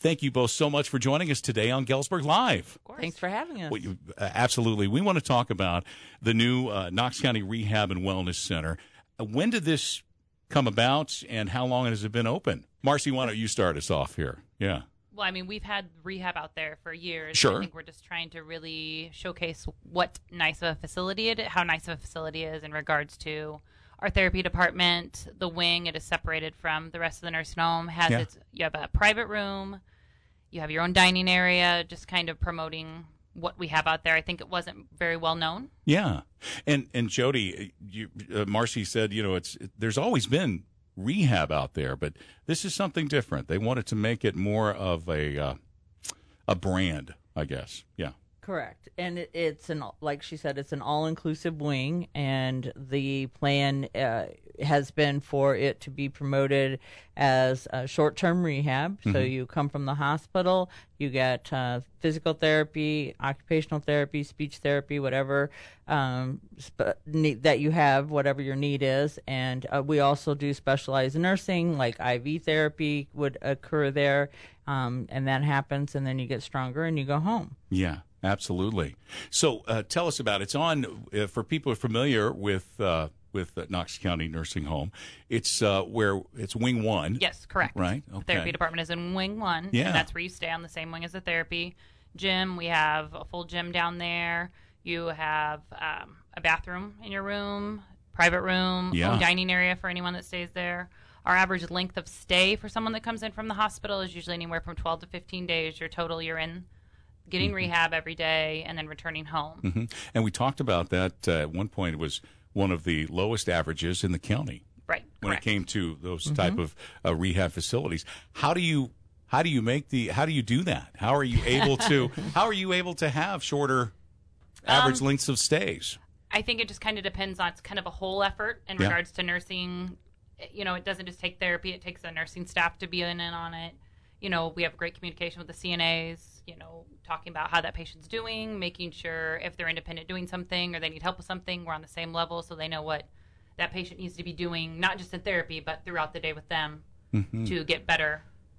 thank you both so much for joining us today on Galesburg Live. Of course. Thanks for having us. Absolutely. We want to talk about the new Knox County Rehab and Wellness Center. When did this come about, and how long has it been open? Marcy, why don't you start us off here? Yeah. Well, I mean, we've had rehab out there for years. Sure. I think we're just trying to really showcase how nice of a facility it is in regards to our therapy department. The wing, it is separated from the rest of the nursing home. You have a private room, you have your own dining area, just kind of promoting what we have out there. I think it wasn't very well known. Yeah. And Jody, Marcy said, there's always been rehab out there, but this is something different. They wanted to make it more of a brand, I guess. Yeah. Correct. And like she said, it's an all-inclusive wing, and the plan has been for it to be promoted as short-term rehab. Mm-hmm. So you come from the hospital, you get physical therapy, occupational therapy, speech therapy, whatever that you have, whatever your need is. And we also do specialized nursing, like IV therapy would occur there, and that happens, and then you get stronger and you go home. Yeah. Absolutely. So tell us about it. It's on, for people who are familiar with Knox County Nursing Home, it's where it's Wing 1. Yes, correct. Right? Okay. The therapy department is in Wing 1, yeah. And that's where you stay on the same wing as the therapy. Gym, we have a full gym down there. You have a bathroom in your room, private room, own dining area for anyone that stays there. Our average length of stay for someone that comes in from the hospital is usually anywhere from 12 to 15 days. You're in getting mm-hmm. rehab every day and then returning home. Mm-hmm. And we talked about that at one point. It was one of the lowest averages in the county. Right. When correct. it came to those mm-hmm. type of rehab facilities. How do you do that? How are you able to have shorter average lengths of stays? I think it just kind of depends on, it's kind of a whole effort in regards to nursing. It doesn't just take therapy, it takes the nursing staff to be in on it. We have great communication with the CNAs, talking about how that patient's doing, making sure if they're independent doing something or they need help with something, we're on the same level so they know what that patient needs to be doing, not just in therapy, but throughout the day with them mm-hmm. to get better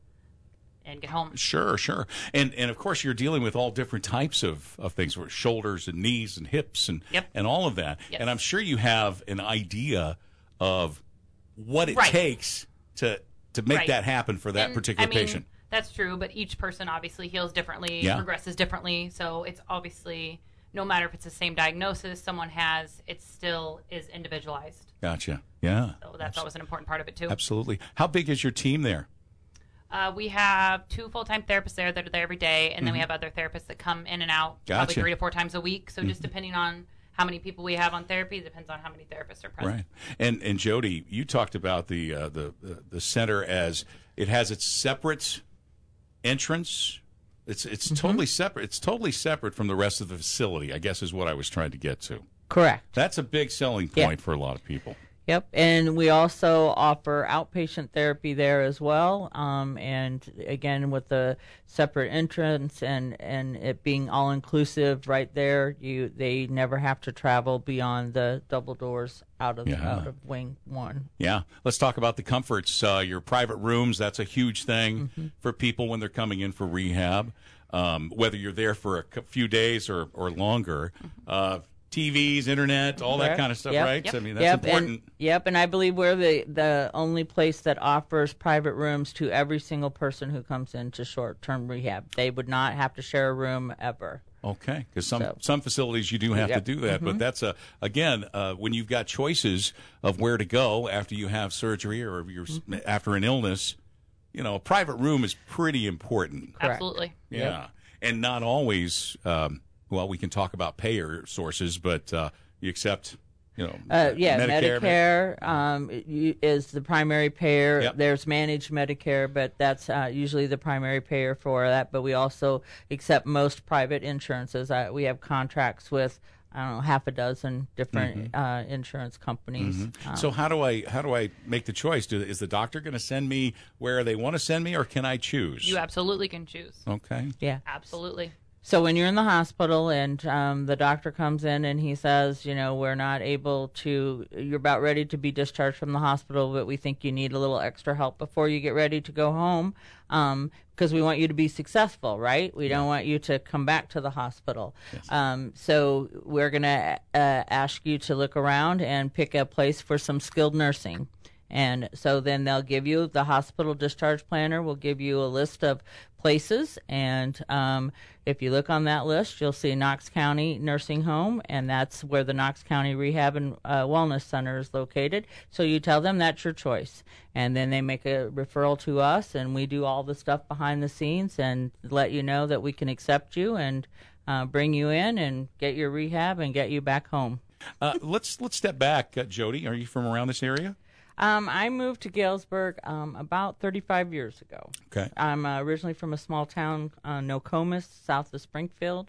and get home. Sure. And of course, you're dealing with all different types of things, shoulders and knees and hips and all of that. Yes. And I'm sure you have an idea of what it takes to make that happen for that particular patient. That's true, but each person obviously heals differently, progresses differently. So it's obviously, no matter if it's the same diagnosis someone has, it still is individualized. Gotcha. Yeah. So that's always an important part of it, too. Absolutely. How big is your team there? We have 2 full-time therapists there that are there every day, and then we have other therapists that come in and out probably 3 to 4 times a week. So just depending on how many people we have on therapy depends on how many therapists are present. Right. And Jody, you talked about the center as it has its separate entrance. It's mm-hmm. totally separate. It's totally separate from the rest of the facility, I guess is what I was trying to get to. Correct. That's a big selling point for a lot of people. Yep, and we also offer outpatient therapy there as well, and again with the separate entrance and it being all inclusive right there, they never have to travel beyond the double doors out of Wing 1. Yeah, let's talk about the comforts. Your private rooms, that's a huge thing mm-hmm. for people when they're coming in for rehab, whether you're there for a few days or longer. TVs, internet, all that kind of stuff, right? Yep. I mean, that's important. And I believe we're the only place that offers private rooms to every single person who comes into short-term rehab. They would not have to share a room ever. Okay, because some facilities you do have to do that, mm-hmm. but that's when you've got choices of where to go after you have surgery or after an illness, a private room is pretty important. Correct. Absolutely. Yeah, yep. And not always. Well, we can talk about payer sources, but you accept, Medicare is the primary payer. Yep. There's managed Medicare, but that's usually the primary payer for that. But we also accept most private insurances. We have contracts with, half a dozen different mm-hmm. insurance companies. Mm-hmm. So how do I make the choice? Is the doctor going to send me where they want to send me, or can I choose? You absolutely can choose. Okay. Yeah. Absolutely. So when you're in the hospital and the doctor comes in and he says, we're not able to, you're about ready to be discharged from the hospital, but we think you need a little extra help before you get ready to go home, because we want you to be successful, right? We don't want you to come back to the hospital. Yes. So we're going to ask you to look around and pick a place for some skilled nursing. And so then they'll give you, the hospital discharge planner will give you a list of places, and if you look on that list, you'll see Knox County Nursing Home, and that's where the Knox County Rehab and Wellness Center is located. So you tell them that's your choice, and then they make a referral to us, and we do all the stuff behind the scenes and let you know that we can accept you and bring you in and get your rehab and get you back home. Let's step back, Jody. Are you from around this area? I moved to Galesburg about 35 years ago. Okay. I'm originally from a small town, Nokomis, south of Springfield,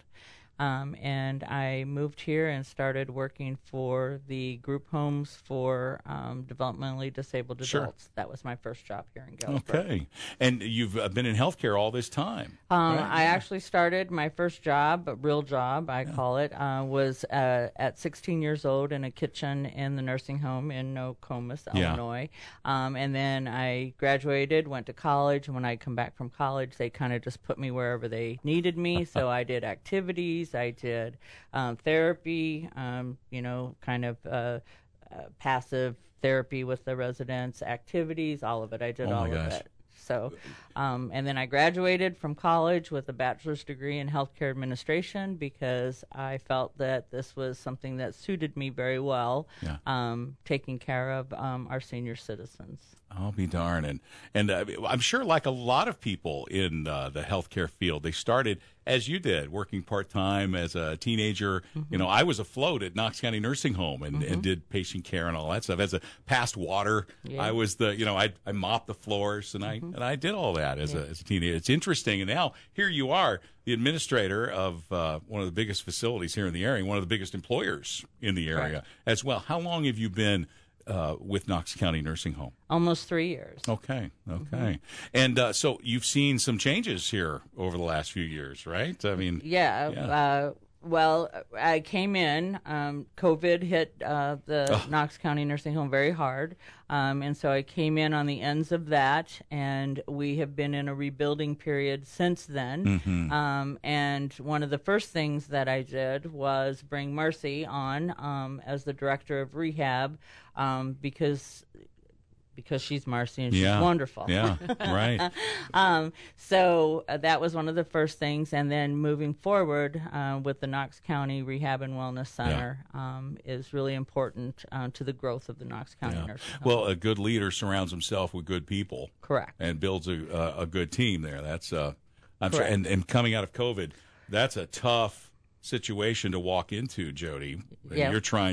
and I moved here and started working for the group homes for developmentally disabled adults. Sure. That was my first job here in Galesburg. Okay. And you've been in healthcare all this time. Right? I actually started my first job, a real job, I call it, was at 16 years old in a kitchen in the nursing home in Nokomis, Illinois. And then I graduated, went to college, and when I come back from college, they kind of just put me wherever they needed me. So I did activities, I did therapy, kind of passive therapy with the residents, activities, all of it. I did all of it. So, and then I graduated from college with a bachelor's degree in healthcare administration because I felt that this was something that suited me very well, taking care of our senior citizens. I'll be darned. And I'm sure like a lot of people in the healthcare field, they started, as you did, working part-time as a teenager. Mm-hmm. I was afloat at Knox County Nursing Home and did patient care and all that stuff. As a past water, I was I mopped the floors and I did all that as a teenager. It's interesting. And now here you are, the administrator of one of the biggest facilities here in the area, one of the biggest employers in the area as well. How long have you been with Knox County Nursing Home? Almost 3 years. Okay. And so you've seen some changes here over the last few years, right? I mean, well, I came in, COVID hit the Knox County Nursing Home very hard, and so I came in on the ends of that, and we have been in a rebuilding period since then. Mm-hmm. And one of the first things that I did was bring Marcy on as the director of rehab, because she's Marcy and she's wonderful. Yeah, right. So that was one of the first things. And then moving forward with the Knox County Rehab and Wellness Center is really important to the growth of the Knox County Nursing Home. Well, a good leader surrounds himself with good people. Correct. And builds a good team there. That's I'm sure. And coming out of COVID, that's a tough situation to walk into, Jody. And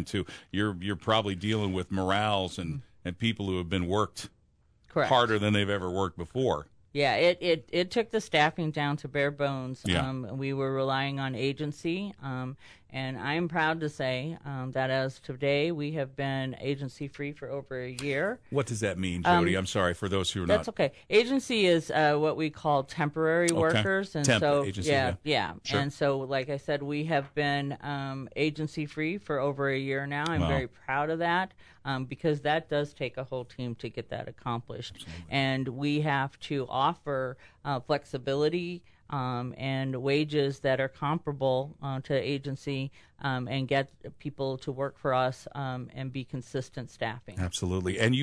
you're probably dealing with morales and people who have been worked harder than they've ever worked before. Yeah, it took the staffing down to bare bones. Yeah. We were relying on agency, and I am proud to say that as today we have been agency-free for over a year. What does that mean, Jody? I'm sorry for those who are That's okay. Agency is what we call temporary workers. And agency, Sure. And so, like I said, we have been agency-free for over a year now. I'm very proud of that. Because that does take a whole team to get that accomplished. Absolutely. And we have to offer flexibility and wages that are comparable to agency and get people to work for us and be consistent staffing. Absolutely. And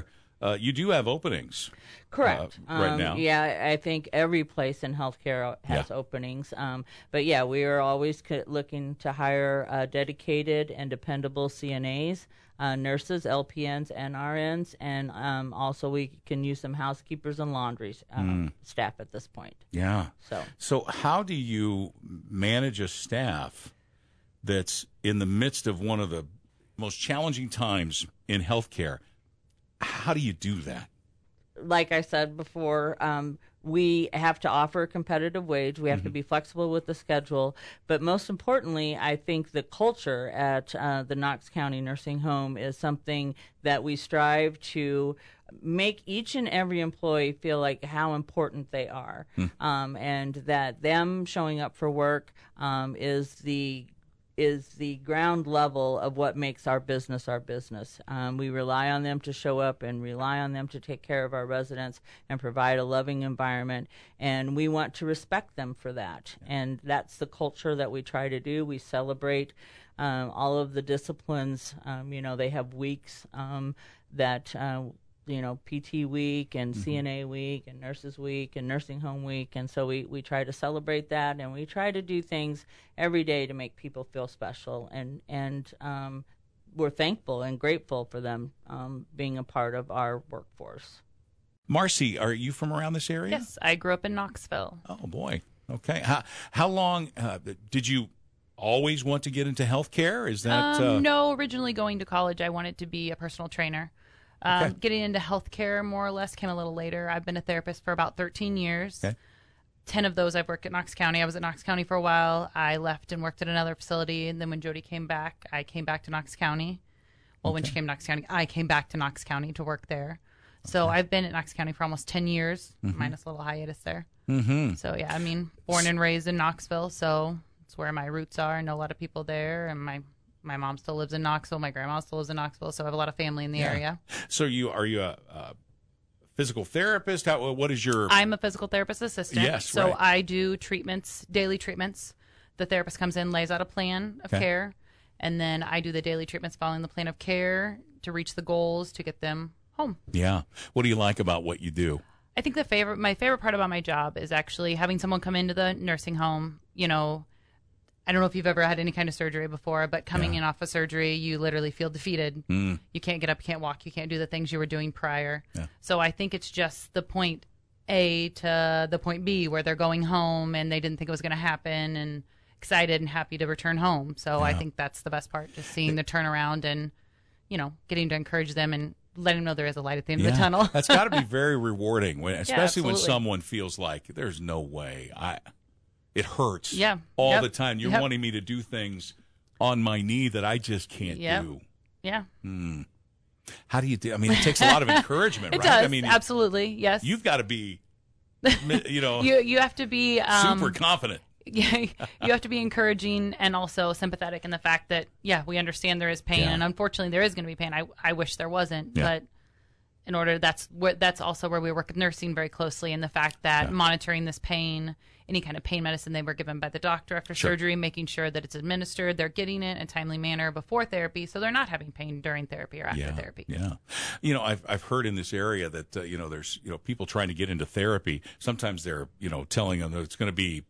you do have openings. Correct. Right now. Yeah, I think every place in healthcare has openings. But we are always looking to hire dedicated and dependable CNAs, nurses, LPNs, and RNs, and also we can use some housekeepers and laundry staff at this point. Yeah. So how do you manage a staff that's in the midst of one of the most challenging times in healthcare? How do you do that? Like I said before, we have to offer a competitive wage. We have to be flexible with the schedule. But most importantly, I think the culture at the Knox County Nursing Home is something that we strive to make each and every employee feel like how important they are, and that them showing up for work is the is the ground level of what makes our business our business. We rely on them to show up and rely on them to take care of our residents and provide a loving environment, and we want to respect them for that. And that's the culture that we try to do. We celebrate all of the disciplines. They have weeks that PT week and CNA week and nurses week and nursing home week. And so we try to celebrate that, and we try to do things every day to make people feel special. And we're thankful and grateful for them being a part of our workforce. Marcy, are you from around this area? Yes, I grew up in Knoxville. Oh, boy. Okay. How long did you always want to get into healthcare? Is that No, originally going to college, I wanted to be a personal trainer. Okay. Getting into healthcare more or less came a little later. I've been a therapist for about 13 years. Okay. 10 of those I've worked at Knox County. I was at Knox County for a while. I left and worked at another facility, and then when Jody came back, I came back to Knox County. Well, when she came to Knox County, I came back to Knox County to work there. So I've been at Knox County for almost 10 years, minus a little hiatus there. Mm-hmm. So, yeah, born and raised in Knoxville, so it's where my roots are. I know a lot of people there, and my mom still lives in Knoxville. My grandma still lives in Knoxville, so I have a lot of family in the area. So are you a physical therapist? What is your... I'm a physical therapist assistant. Yes, so right. I do treatments, daily treatments. The therapist comes in, lays out a plan of care, and then I do the daily treatments following the plan of care to reach the goals to get them home. Yeah. What do you like about what you do? I think my favorite part about my job is actually having someone come into the nursing home. I don't know if you've ever had any kind of surgery before, but coming in off of surgery, you literally feel defeated. You can't get up, you can't walk, you can't do the things you were doing prior. Yeah. So I think it's just the point A to the point B where they're going home and they didn't think it was going to happen and excited and happy to return home. So I think that's the best part, just seeing the turnaround and, getting to encourage them and let them know there is a light at the end of the tunnel. That's got to be very rewarding, especially when absolutely. someone feels like there's no way. It hurts all the time. You're wanting me to do things on my knee that I just can't do. Yeah. How do you do? I mean, it takes a lot of encouragement, It right? does, I mean, absolutely, yes. You've got to be, you have to be super confident. Yeah, you have to be encouraging and also sympathetic in the fact that, we understand there is pain, and unfortunately there is going to be pain. I wish there wasn't, but in order, that's also where we work with nursing very closely, in the fact that monitoring this pain, any kind of pain medicine they were given by the doctor after surgery, making sure that it's administered, they're getting it in a timely manner before therapy, so they're not having pain during therapy or after therapy. Yeah. I've heard in this area that, there's, people trying to get into therapy. Sometimes they're, telling them that it's going to be,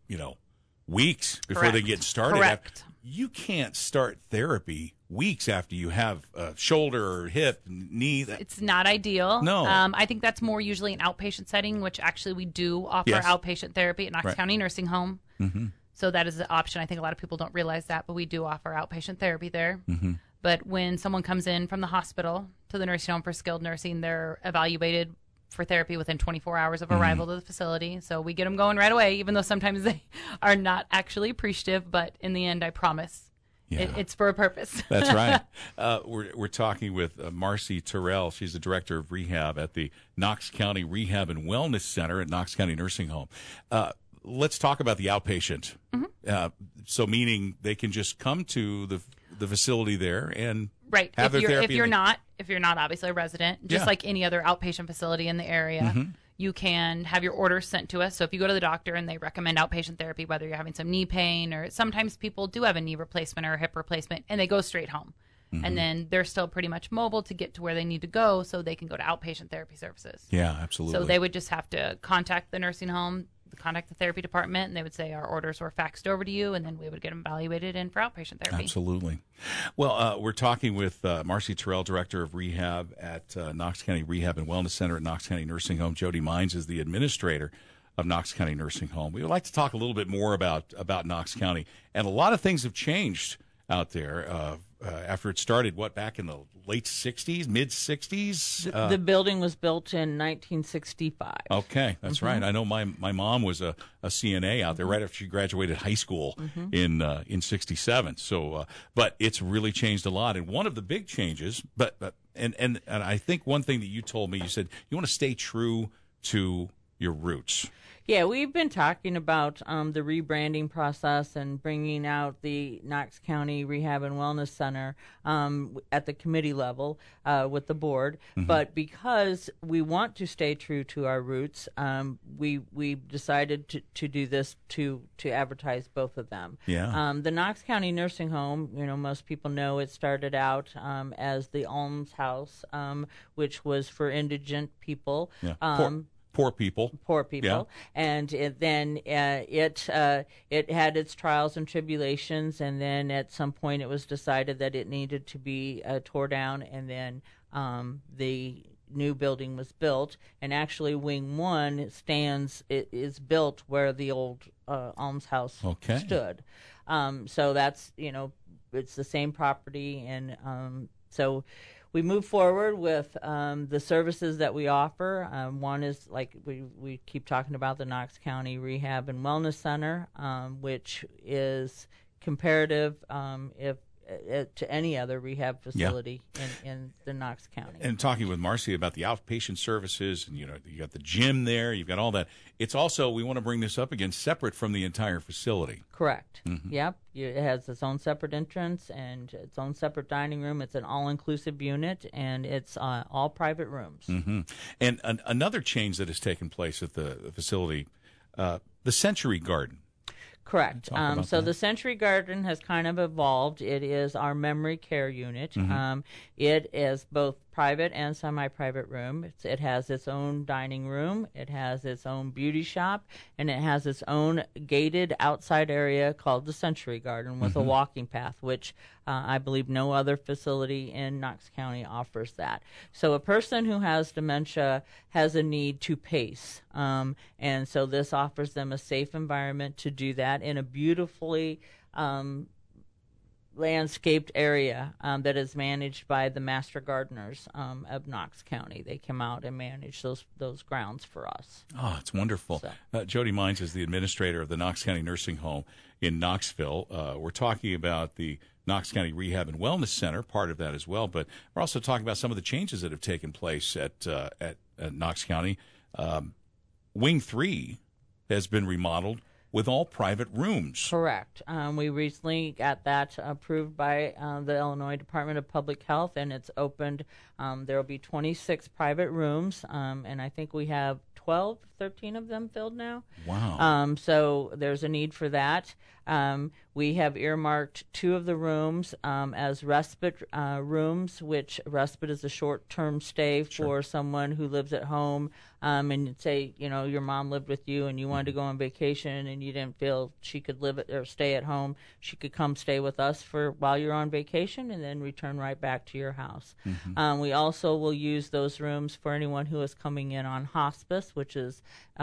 weeks before they get started. Correct. You can't start therapy weeks after you have a shoulder or hip, knee. It's not ideal. No. I think that's more usually an outpatient setting, which actually we do offer outpatient therapy at Knox County Nursing Home. Mm-hmm. So that is an option. I think a lot of people don't realize that, but we do offer outpatient therapy there. Mm-hmm. But when someone comes in from the hospital to the nursing home for skilled nursing, they're evaluated for therapy within 24 hours of arrival to the facility. So we get them going right away, even though sometimes they are not actually appreciative. But in the end, I promise it's for a purpose. That's right. We're talking with Marcy Terrell. She's the director of rehab at the Knox County Rehab and Wellness Center at Knox County Nursing Home. Let's talk about the outpatient. Mm-hmm. So meaning they can just come to the facility there and have their therapy. If you're not obviously a resident, just like any other outpatient facility in the area, you can have your orders sent to us. So if you go to the doctor and they recommend outpatient therapy, whether you're having some knee pain, or sometimes people do have a knee replacement or a hip replacement, and they go straight home. Mm-hmm. And then they're still pretty much mobile to get to where they need to go, so they can go to outpatient therapy services. Yeah, absolutely. So they would just have to contact the nursing home, contact the therapy department, and they would say our orders were faxed over to you, and then we would get them evaluated in for outpatient therapy. Absolutely. Well, we're talking with Marcy Terrell, Director of Rehab at Knox County Rehab and Wellness Center at Knox County Nursing Home. Jody Mines is the administrator of Knox County Nursing Home. We would like to talk a little bit more about Knox County, and a lot of things have changed out there after it started, back in the late 60s, mid-60s? The building was built in 1965. Okay, that's right. I know my mom was a CNA out there right after she graduated high school in 67. So, but it's really changed a lot. And one of the big changes, and I think one thing that you told me, you said you want to stay true to your roots. Yeah, we've been talking about the rebranding process and bringing out the Knox County Rehab and Wellness Center at the committee level with the board. But because we want to stay true to our roots, we decided to do this to advertise both of them. Yeah. The Knox County Nursing Home, most people know it started out as the Alms House, which was for indigent people. Yeah. Poor people. Yeah. And it had its trials and tribulations, and then at some point it was decided that it needed to be tore down, and then the new building was built, and actually Wing 1 is built where the old Alms House stood. So that's, it's the same property, and so we move forward with the services that we offer. One is, like we keep talking about, the Knox County Rehab and Wellness Center, which is comparative to any other rehab facility in the Knox County. And talking with Marcy about the outpatient services, and you got the gym there, you've got all that. It's also, we want to bring this up again, separate from the entire facility. Correct. Yep. It has its own separate entrance and its own separate dining room. It's an all-inclusive unit, and it's all private rooms. And another change that has taken place at the facility, the Century Garden. Correct. So the Century Garden has kind of evolved. It is our memory care unit. It is both private and semi-private room. It has its own dining room. It has its own beauty shop, and it has its own gated outside area called the Century Garden with a walking path, which I believe no other facility in Knox County offers that. So a person who has dementia has a need to pace, and so this offers them a safe environment to do that in a beautifully landscaped area that is managed by the master gardeners of Knox County. They come out and manage those grounds for us. Oh, it's wonderful. So. Jody Mines is the administrator of the Knox County Nursing Home in Knoxville. We're talking about the Knox County Rehab and Wellness Center, part of that as well, but we're also talking about some of the changes that have taken place at Knox County. Wing 3 has been remodeled with all private rooms. Correct. We recently got that approved by the Illinois Department of Public Health, and it's opened. There will be 26 private rooms, and I think we have 13 of them filled now. Wow. So there's a need for that. We have earmarked 2 of the rooms as respite rooms, which respite is a short-term stay for someone who lives at home. And say, your mom lived with you and you wanted to go on vacation and you didn't feel she could live or stay at home. She could come stay with us while you're on vacation and then return right back to your house. We also will use those rooms for anyone who is coming in on hospice, which is,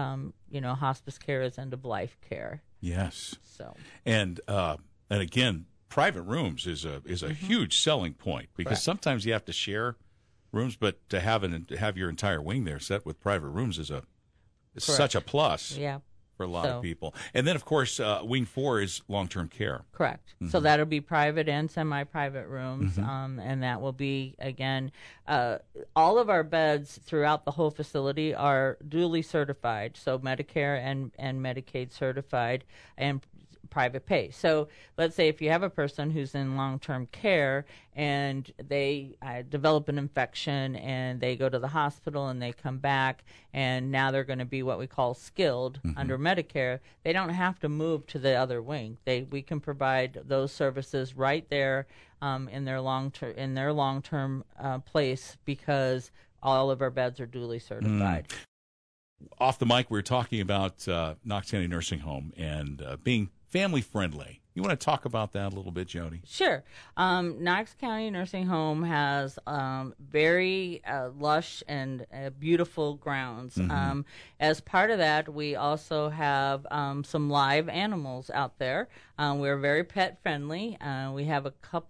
hospice care is end-of-life care. Yes. So. And again, private rooms is a huge selling point because sometimes you have to share rooms, but to have your entire wing there set with private rooms is such a plus. Yeah. For a lot of people. And then, of course, Wing 4 is long-term care. Correct. So that'll be private and semi-private rooms, and that will be, again, all of our beds throughout the whole facility are duly certified, so Medicare and Medicaid certified and private pay. So let's say if you have a person who's in long-term care and they develop an infection and they go to the hospital and they come back and now they're going to be what we call skilled under Medicare, they don't have to move to the other wing. We can provide those services right there in their long-term place because all of our beds are duly certified. Off the mic, we were talking about Knox County Nursing Home and being family friendly. You want to talk about that a little bit, Jody? Sure. Knox County Nursing Home has very lush and beautiful grounds. As part of that, we also have some live animals out there. We're very pet friendly. We have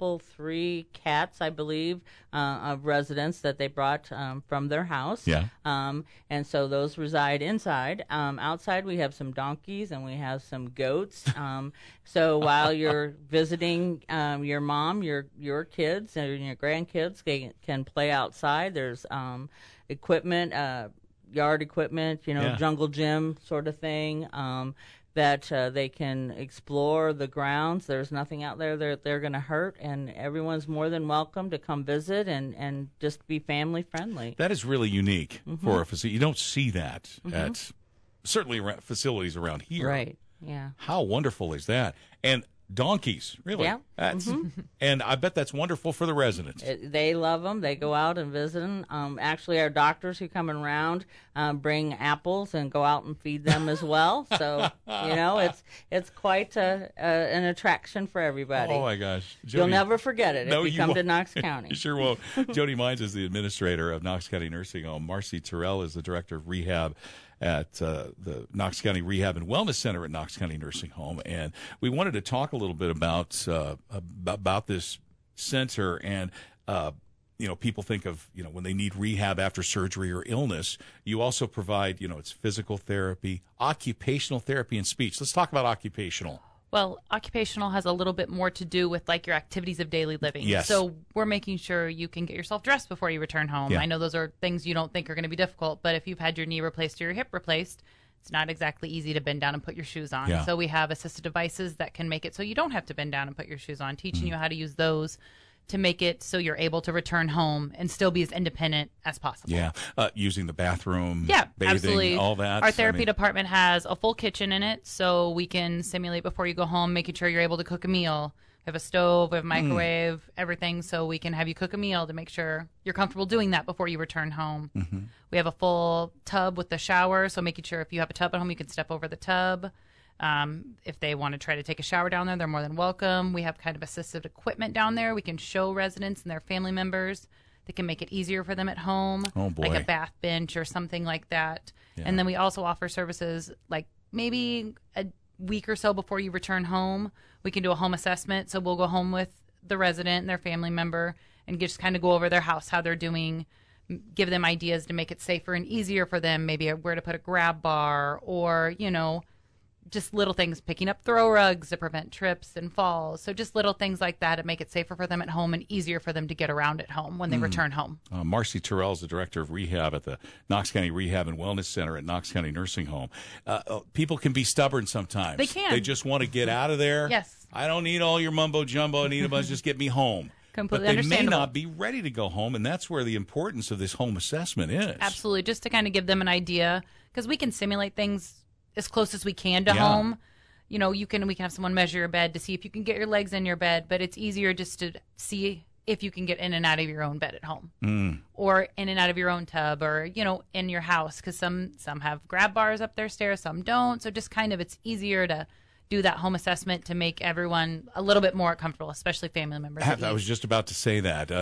3 cats, I believe, of residents that they brought from their house. Yeah. And so those reside inside. Outside, we have some donkeys and we have some goats. So while you're visiting your mom, your kids and your grandkids can play outside. There's equipment, yard equipment, Yeah. jungle gym sort of thing. That they can explore the grounds. There's nothing out there that they're going to hurt, and everyone's more than welcome to come visit and just be family friendly. That is really unique for a facility. You don't see that at certainly facilities around here. Right. Yeah. How wonderful is that? And donkeys, really. Yeah. That's, and I bet that's wonderful for the residents. They love them. They go out and visit them. Actually, our doctors who come around bring apples and go out and feed them as well. So, it's quite an attraction for everybody. Oh, my gosh. You'll Jody, never forget it No, if you come to Knox County. You sure won't. Jody Mines is the administrator of Knox County Nursing Home. Marcy Terrell is the director of rehab at the Knox County Rehab and Wellness Center at Knox County Nursing Home, and we wanted to talk a little bit about this center. And people think of when they need rehab after surgery or illness. You also provide it's physical therapy, occupational therapy, and speech. Let's talk about occupational. Well, occupational has a little bit more to do with like your activities of daily living. Yes. So we're making sure you can get yourself dressed before you return home. Yeah. I know those are things you don't think are going to be difficult, but if you've had your knee replaced or your hip replaced, it's not exactly easy to bend down and put your shoes on. Yeah. So we have assisted devices that can make it so you don't have to bend down and put your shoes on, teaching you how to use those to make it so you're able to return home and still be as independent as possible. Yeah, using the bathroom, Yeah, bathing, absolutely. all that. Our therapy department has a full kitchen in it, so we can simulate before you go home, making sure you're able to cook a meal. We have a stove, we have a microwave, everything, so we can have you cook a meal to make sure you're comfortable doing that before you return home. We have a full tub with the shower, so making sure if you have a tub at home, you can step over the tub. If they want to try to take a shower down there, they're more than welcome. We have kind of assistive equipment down there. We can show residents and their family members that can make it easier for them at home, Oh, boy. like a bath bench or something like that. Yeah. And then we also offer services like maybe a week or so before you return home, we can do a home assessment. So we'll go home with the resident and their family member and just kind of go over their house, how they're doing, give them ideas to make it safer and easier for them, maybe where to put a grab bar or, just little things, picking up throw rugs to prevent trips and falls. So just little things like that to make it safer for them at home and easier for them to get around at home when they return home. Marcy Terrell is the director of rehab at the Knox County Rehab and Wellness Center at Knox County Nursing Home. People can be stubborn sometimes. They can. They just want to get out of there. Yes. I don't need all your mumbo jumbo. I need a bunch. Just get me home. Completely But they may understandable. not be ready to go home, and that's where the importance of this home assessment is. Absolutely, just to kind of give them an idea, because we can simulate things as close as we can to Yeah. home. We can have someone measure your bed to see if you can get your legs in your bed, but it's easier just to see if you can get in and out of your own bed at home, or in and out of your own tub, or in your house, because some have grab bars up their stairs, some don't. So just kind of it's easier to do that home assessment to make everyone a little bit more comfortable, especially family members. I was just about to say that.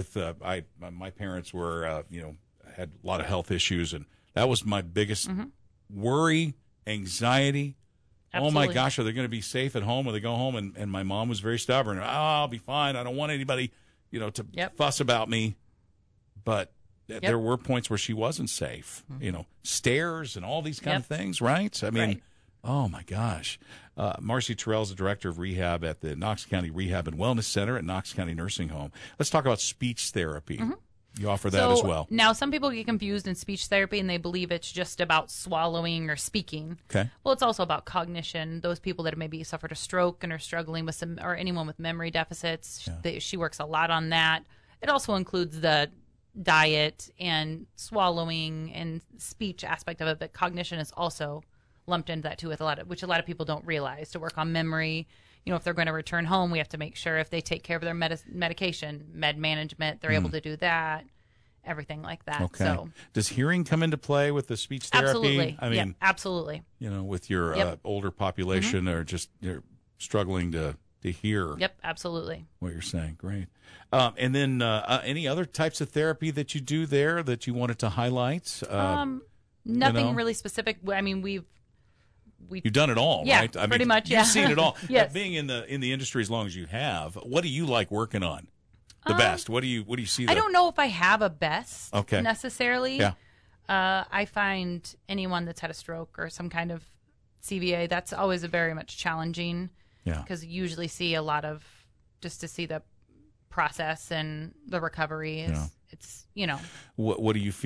My parents were had a lot of health issues, and that was my biggest worry, anxiety. Oh my Absolutely. gosh, are they going to be safe at home when they go home? And my mom was very stubborn. I'll be fine. I don't want anybody, to Yep. fuss about me. But there were points where she wasn't safe. Stairs and all these kind of things, right? I mean, Right. oh my gosh. Marcy Terrell is the director of rehab at the Knox County Rehab and Wellness Center at Knox County Nursing Home. Let's talk about speech therapy. You offer that as well. Now, some people get confused in speech therapy and they believe it's just about swallowing or speaking. Okay. Well, it's also about cognition. Those people that maybe suffered a stroke and are struggling with or anyone with memory deficits, she works a lot on that. It also includes the diet and swallowing and speech aspect of it, but cognition is also lumped into that too, which a lot of people don't realize. To work on memory, if they're going to return home, we have to make sure if they take care of their medication, med management, they're able to do that, everything like that. Okay. So does hearing come into play with the speech therapy? absolutely, I mean, absolutely. with your Yep. older population or just you're struggling to hear Yep, absolutely. what you're saying. Great. And then any other types of therapy that you do there that you wanted to highlight? Nothing really specific. I mean, You've done it all, Yeah, right? I pretty mean, much, yeah. You've seen it all. Yes. Being in the industry as long as you have, what do you like working on the best? What do you see? I don't know if I have a best necessarily. Yeah. I find anyone that's had a stroke or some kind of CVA, that's always a very much challenging. Yeah. Because you usually see a lot of, just to see the process and the recovery is, it's, What do you feel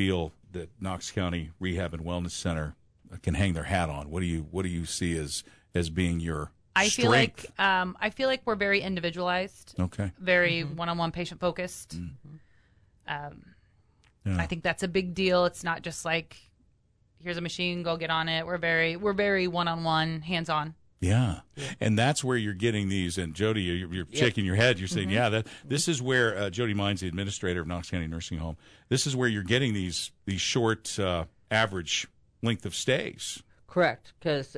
that Knox County Rehab and Wellness Center can hang their hat on? What do you see as being your strength? I feel like we're very individualized. Okay. Very one-on-one patient focused. Yeah. I think that's a big deal. It's not just like, here's a machine, go get on it. We're very one-on-one, hands-on. Yeah. And that's where you're getting these. And Jody, you're shaking your head. You're saying, this is where Jody Mines, the administrator of Knox County Nursing Home, this is where you're getting these short average length of stays. Correct, because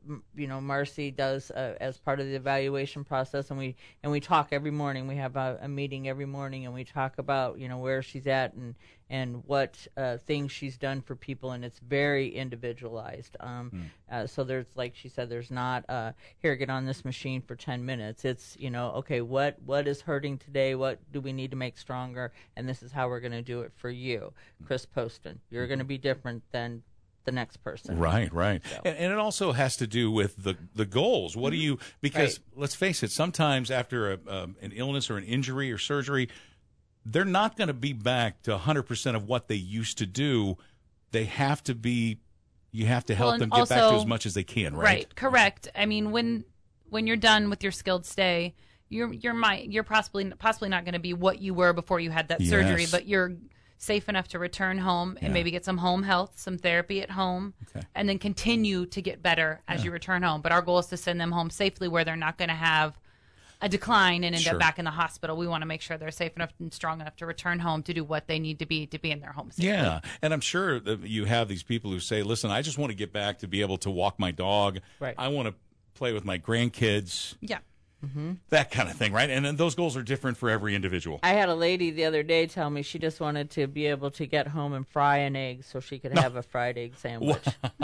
Marcy does as part of the evaluation process, and we talk every morning. We have a meeting every morning, and we talk about where she's at and what things she's done for people, and it's very individualized. So there's, like she said, there's not here, get on this machine for 10 minutes. It's okay, what is hurting today? What do we need to make stronger? And this is how we're going to do it for you, Chris Poston. You're going to be different than the next person. Right. So. And it also has to do with the goals. What do you, because let's face it, sometimes after an illness or an injury or surgery, they're not going to be back to 100% of what they used to do. They have to be, you have to help them get back to as much as they can, right? Right, correct. I mean, when you're done with your skilled stay, you're possibly not going to be what you were before you had that surgery, but you're safe enough to return home and maybe get some home health, some therapy at home, and then continue to get better as you return home. But our goal is to send them home safely where they're not going to have a decline and end up back in the hospital. We want to make sure they're safe enough and strong enough to return home to do what they need to be in their home safely. Yeah, and I'm sure that you have these people who say, listen, I just want to get back to be able to walk my dog. Right. I want to play with my grandkids. Yeah. That kind of thing, right? And then those goals are different for every individual. I had a lady the other day tell me she just wanted to be able to get home and fry an egg so she could have a fried egg sandwich.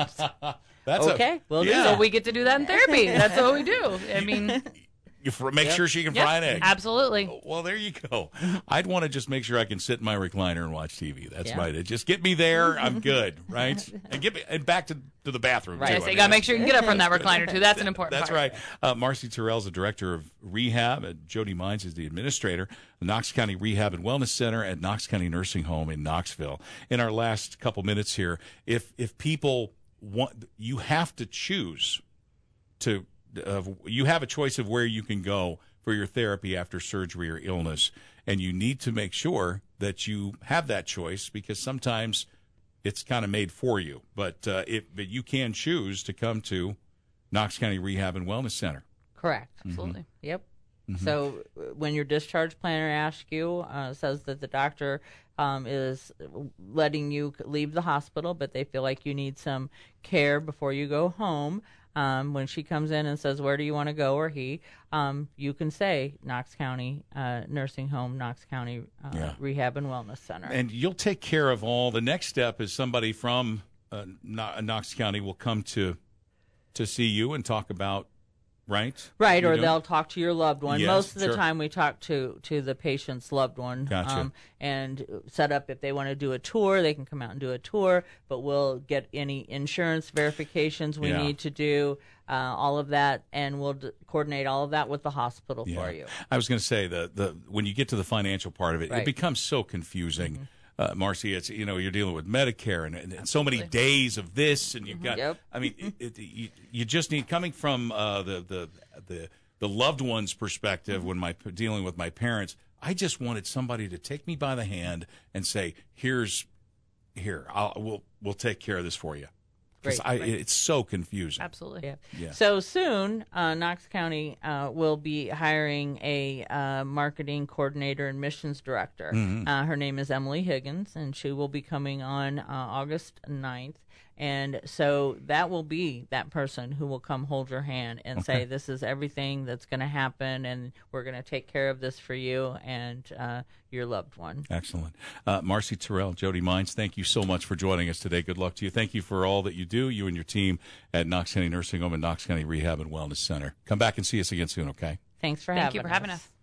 That's okay. Well, so we get to do that in therapy. That's what we do. I mean, you make sure she can fry an egg. Absolutely. Well, there you go. I'd want to just make sure I can sit in my recliner and watch TV. That's right. Just get me there. I'm good, right? And get me back to the bathroom. Right. So you got to make sure you can get up from that recliner too. That's an important part. That's right. Marcy Terrell is the director of rehab, and Jody Mines is the administrator, the Knox County Rehab and Wellness Center at Knox County Nursing Home in Knoxville. In our last couple minutes here, if people want, you have to choose to. You have a choice of where you can go for your therapy after surgery or illness, and you need to make sure that you have that choice, because sometimes it's kind of made for you. But you can choose to come to Knox County Rehab and Wellness Center. Correct. Absolutely. Yep. So when your discharge planner asks you, says that the doctor is letting you leave the hospital, but they feel like you need some care before you go home. When she comes in and says, where do you want to go, or he, you can say Knox County Nursing Home, Knox County Rehab and Wellness Center. And you'll take care of all. The next step is somebody from Knox County will come to see you and talk about, right, or they'll talk to your loved one. Yes, most of the time we talk to the patient's loved one. Gotcha. And set up, if they want to do a tour, they can come out and do a tour, but we'll get any insurance verifications we need to do, all of that, and we'll coordinate all of that with the hospital for you. I was going to say, the when you get to the financial part of it, it becomes so confusing. Marcy, it's you're dealing with Medicare and so many days of this, and you've got. I mean, you just need, coming from the loved one's perspective. When dealing with my parents, I just wanted somebody to take me by the hand and say, "Here, we'll take care of this for you." Because it's so confusing. Absolutely. Yeah. So soon, Knox County will be hiring a marketing coordinator and missions director. Her name is Emily Higgins, and she will be coming on August 9th. And so that will be that person who will come hold your hand and say, this is everything that's going to happen, and we're going to take care of this for you and your loved one. Excellent. Marcy Terrell, Jody Mines, thank you so much for joining us today. Good luck to you. Thank you for all that you do, you and your team at Knox County Nursing Home and Knox County Rehab and Wellness Center. Come back and see us again soon, okay? Thank you for having us.